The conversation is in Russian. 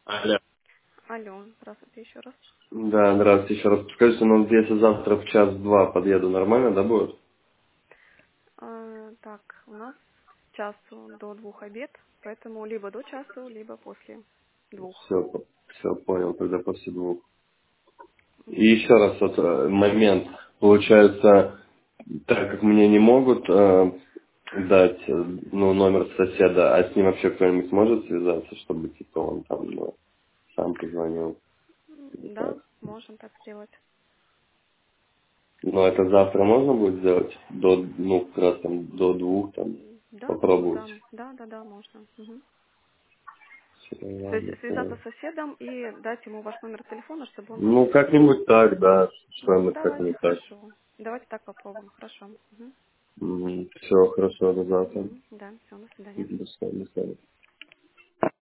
Алло. Алло, здравствуйте еще раз. Да, здравствуйте еще раз. Скажите, ну если завтра в час-два подъеду, нормально, да, будет? Так, у нас с часу до 2 обед, поэтому либо до часу, либо после 2. Все, понял, тогда после двух. И Мгм. еще раз вот момент. Получается, так как мне не могут дать ну, номер соседа, а с ним вообще кто-нибудь может связаться, чтобы типа он там сам позвонил? Или Да, как? можем так сделать. Но это завтра можно будет сделать? Ну, как раз там до двух там Да, до 2. попробовать. Да, можно. Мгм. Всё, То есть ладно, связаться понял. с соседом и дать ему ваш номер телефона, чтобы он вам Ну, перезвонил. как-нибудь так, да, Ну, что-нибудь давайте, как-нибудь так. хорошо. Давайте так попробуем, хорошо. Все, хорошо, до завтра. Мгм. Да, все, до свидания. До свидания.